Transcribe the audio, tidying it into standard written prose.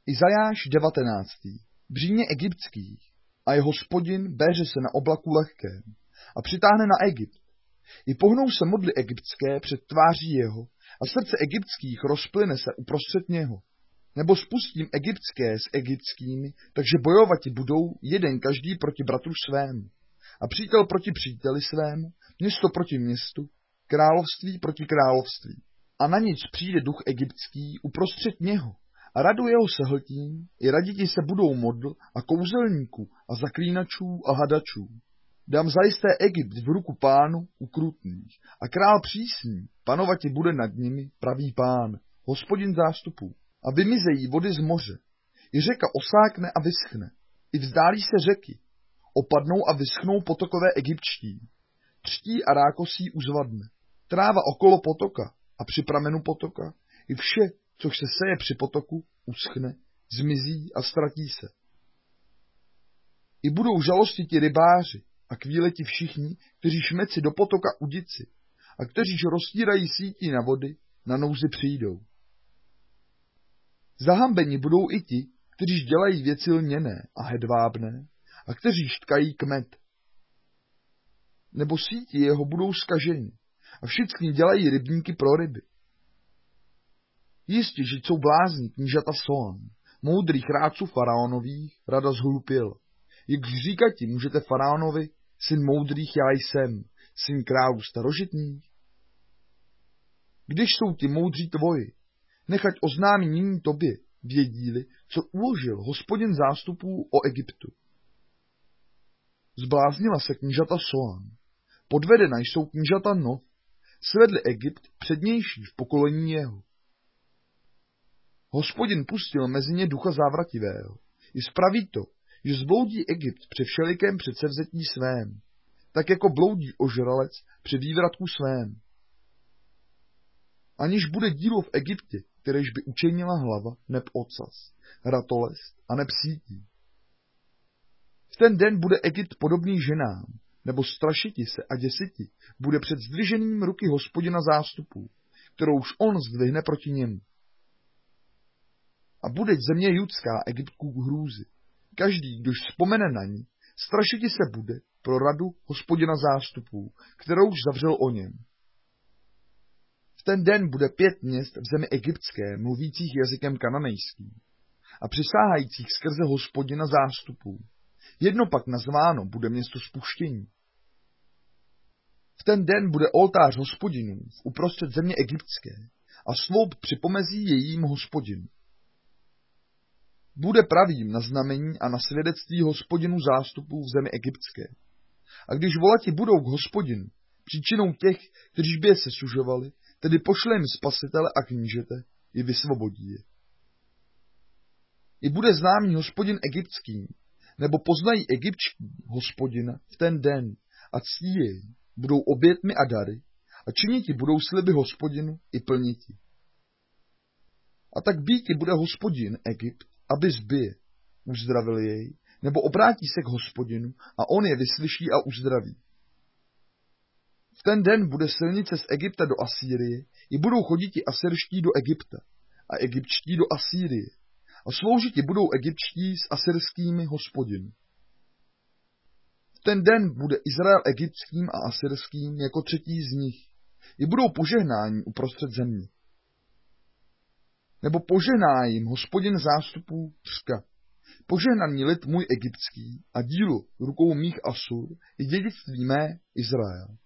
Izajáš 19. V římě egyptských a je Hospodin béře se na oblaku lehkém a přitáhne na Egypt. I pohnou se modly egyptské před tváří jeho a srdce egyptských rozplyne se uprostřed něho. Nebo spustím egyptské s egyptskými, takže bojovati budou jeden každý proti bratru svému. A přítel proti příteli svému, město proti městu, království proti království. A na nic přijde duch egyptský uprostřed něho. A radu jeho se hltím, i raditi se budou modl a kouzelníků a zaklínačů a hadačů. Dám zajisté Egypt v ruku pánu ukrutných a král přísný, panovati bude nad nimi pravý pán, Hospodin zástupů. A vymizejí vody z moře, i řeka osákne a vyschne, i vzdálí se řeky, opadnou a vyschnou potokové egyptští, třtí a rákosí uzvadne, tráva okolo potoka a při pramenu potoka, i vše, což se seje při potoku, uschne, zmizí a ztratí se. I budou žalostiti rybáři a kvíleti všichni, kteří šmeci do potoka udici a kteříž roztírají sítí na vody, na nouzi přijdou. Zahambeni budou i ti, kteříž dělají věci lněné a hedvábné a kteříž tkají kmet. Nebo síti jeho budou zkaženi a všichni dělají rybníky pro ryby. Jistě, že jsou blázni knížata Soan, moudrých rádců faraonových, rada zhlupěla. Jak říkati můžete faraonovi, syn moudrých já jsem, syn králů starožitných? Když jsou ti moudří tvoji, nechať oznámí nyní tobě, vědíli, co uložil Hospodin zástupů o Egyptu. Zbláznila se knížata Soan, podvedena jsou knížata Nov, svedli Egypt přednější v pokolení jeho. Hospodin pustil mezi ně ducha závrativého, i spraví to, že zbloudí Egypt při všelikém předsevzetí svém, tak jako bloudí ožralec při vývratku svém. Aniž bude dílo v Egyptě, kteréž by učinila hlava, neb ocas, ratolest a neb sítí. V ten den bude Egypt podobný ženám, nebo strašiti se a děsiti bude před zdvižením ruky Hospodina zástupů, kterou už on zdvihne proti němu. A bude země judská Egyptku k hrůzi. Každý, kdož vzpomene na ní, strašiti se bude pro radu Hospodina zástupů, kterou už zavřel o něm. V ten den bude 5 měst v zemi egyptské, mluvících jazykem kananejským a přisáhajících skrze Hospodina zástupů. Jedno pak nazváno bude město spuštění. V ten den bude oltář Hospodinův uprostřed země egyptské a sloup při pomezí jejím Hospodinu. Bude pravým na znamení a na svědectví Hospodinu zástupů v zemi egyptské. A když volati budou k Hospodinu, příčinou těch, kteříž by je sesužovali, tedy pošle jim spasitele a knížete, i vysvobodí je. I bude známý Hospodin egyptským, nebo poznají egyptští Hospodina v ten den a ctí jej, budou obětmi a dary a činiti budou sliby Hospodinu i plniti. A tak býti bude Hospodin Egypt, aby zbije, uzdravil jej, nebo obrátí se k Hospodinu a on je vyslyší a uzdraví. V ten den bude silnice z Egypta do Asýrie, i budou choditi asyrští do Egypta a egyptští do Asýrie a sloužiti budou egyptští s asyrskými Hospodinu. V ten den bude Izrael egyptským a asyrským jako třetí z nich, i budou požehnání uprostřed země. Nebo požehná jim Hospodin zástupů řka. Požehnaný lid můj egyptský a dílo rukou mých Asur i dědictví mé Izrael.